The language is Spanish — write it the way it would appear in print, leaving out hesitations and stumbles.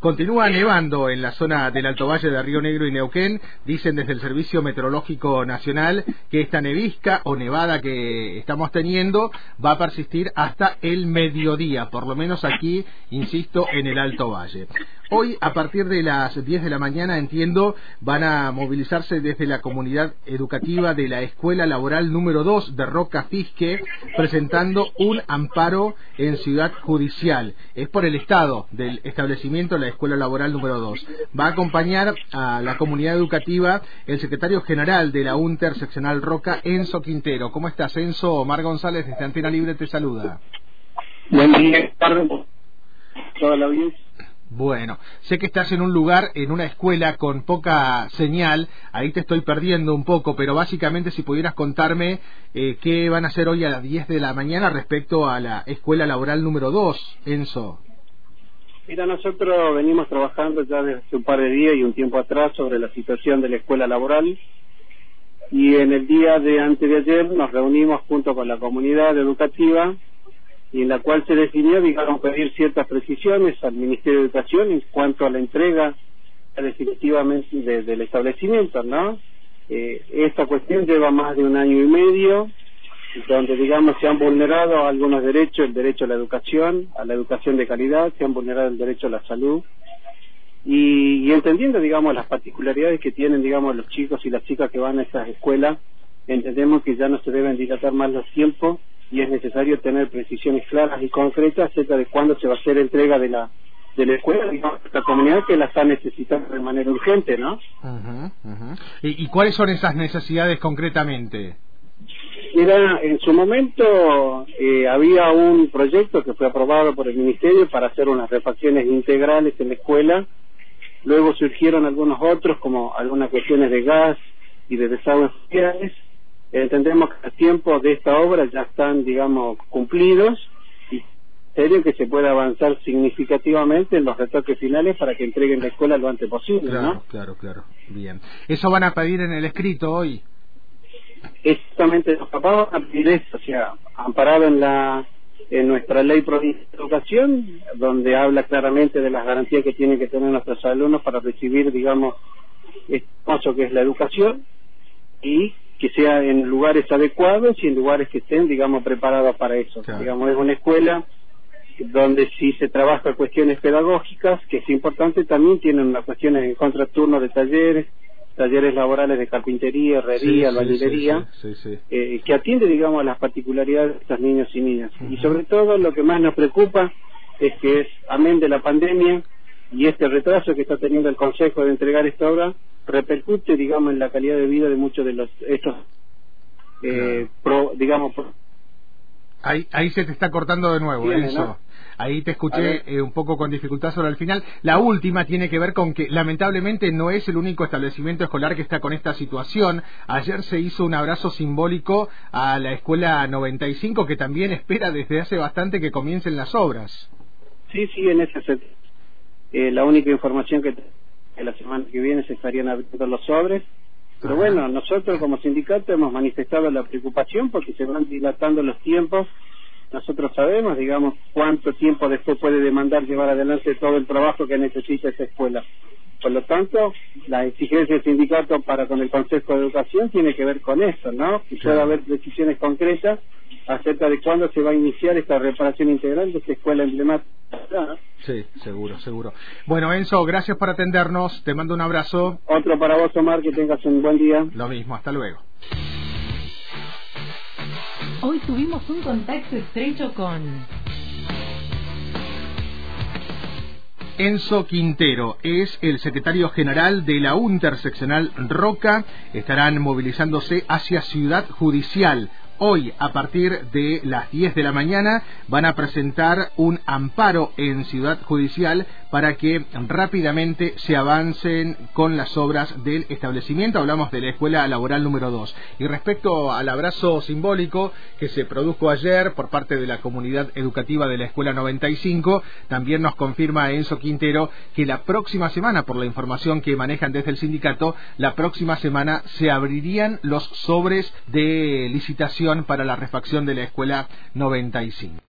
Continúa nevando en la zona del Alto Valle de Río Negro y Neuquén. Dicen desde el Servicio Meteorológico Nacional que esta nevisca o nevada que estamos teniendo va a persistir hasta el mediodía, por lo menos aquí, insisto, en el Alto Valle. Hoy, a partir de las 10 de la mañana, entiendo, van a movilizarse desde la comunidad educativa de la Escuela Laboral número 2 de Roca Fisque, presentando un amparo en Ciudad Judicial. Es por el estado del establecimiento, la Escuela Laboral número 2. Va a acompañar a la comunidad educativa el secretario general de la UNTER seccional Roca, Enzo Quintero. ¿Cómo estás, Enzo? Omar González, desde Antena Libre, te saluda. Buen día, toda la audiencia. Bueno, sé que estás en un lugar, en una escuela con poca señal, ahí te estoy perdiendo un poco, pero básicamente si pudieras contarme qué van a hacer hoy a las 10 de la mañana respecto a la Escuela Laboral número 2, Enzo. Mira, nosotros venimos trabajando ya desde hace un par de días y un tiempo atrás sobre la situación de la escuela laboral, y en el día de antes de ayer nos reunimos junto con la comunidad educativa, y en la cual se definió, digamos, pedir ciertas precisiones al Ministerio de Educación en cuanto a la entrega definitivamente del establecimiento, ¿no? Esta cuestión lleva más de un año y medio, donde, digamos, se han vulnerado algunos derechos, el derecho a la educación de calidad, se han vulnerado el derecho a la salud, y entendiendo, digamos, las particularidades que tienen, digamos, los chicos y las chicas que van a esas escuelas, entendemos que ya no se deben dilatar más los tiempos, y es necesario tener precisiones claras y concretas acerca de cuándo se va a hacer entrega de la escuela, digamos, a esta comunidad que la está necesitando de manera urgente, ¿no? ¿Y cuáles son esas necesidades concretamente? Mira, en su momento había un proyecto que fue aprobado por el Ministerio para hacer unas refacciones integrales en la escuela. Luego surgieron algunos otros, como algunas cuestiones de gas y de desagües sociales. Entendemos que los tiempos de esta obra ya están, digamos, cumplidos, y serio que se pueda avanzar significativamente en los retoques finales para que entreguen la escuela lo antes posible, ¿no? Claro, bien. ¿Eso van a pedir en el escrito hoy? Exactamente, los papás van a pedir eso, o sea, amparado en nuestra ley provincial de educación, donde habla claramente de las garantías que tienen que tener nuestros alumnos para recibir, digamos, este paso que es la educación, y que sea en lugares adecuados y en lugares que estén, digamos, preparados para eso. Claro. Digamos, es una escuela donde sí se trabaja cuestiones pedagógicas, que es importante, también tienen unas cuestiones en contraturno de talleres laborales de carpintería, herrería, albañilería, que atiende, digamos, a las particularidades de estos niños y niñas. Y sobre todo lo que más nos preocupa es que amén de la pandemia y este retraso que está teniendo el Consejo de entregar esta obra, repercute, digamos, en la calidad de vida de muchos de estos Ahí se te está cortando de nuevo, Enzo, ¿no? Ahí te escuché un poco con dificultad sobre el final. La última tiene que ver con que lamentablemente no es el único establecimiento escolar que está con esta situación. Ayer se hizo un abrazo simbólico a la Escuela 95, que también espera desde hace bastante que comiencen las obras. Sí, en ese sentido. La única información que la semana que viene se estarían abriendo los sobres, pero bueno, nosotros como sindicato hemos manifestado la preocupación porque se van dilatando los tiempos. Nosotros sabemos, digamos, cuánto tiempo después puede demandar llevar adelante todo el trabajo que necesita esa escuela. Por lo tanto, la exigencia del sindicato para con el Consejo de Educación tiene que ver con eso, ¿no? Que pueda haber decisiones concretas acerca de cuándo se va a iniciar esta reparación integral de esta escuela emblemática, ¿no? Sí, seguro. Bueno, Enzo, gracias por atendernos, te mando un abrazo. Otro para vos, Omar, que tengas un buen día. Lo mismo, hasta luego. Hoy tuvimos un contacto estrecho con Enzo Quintero, es el secretario general de la UNTER seccional Roca. Estarán movilizándose hacia Ciudad Judicial. Hoy, a partir de las 10 de la mañana, van a presentar un amparo en Ciudad Judicial para que rápidamente se avancen con las obras del establecimiento. Hablamos de la Escuela Laboral número 2. Y respecto al abrazo simbólico que se produjo ayer por parte de la comunidad educativa de la Escuela 95, también nos confirma Enzo Quintero que la próxima semana, por la información que manejan desde el sindicato, la próxima semana se abrirían los sobres de licitación para la refacción de la Escuela 95.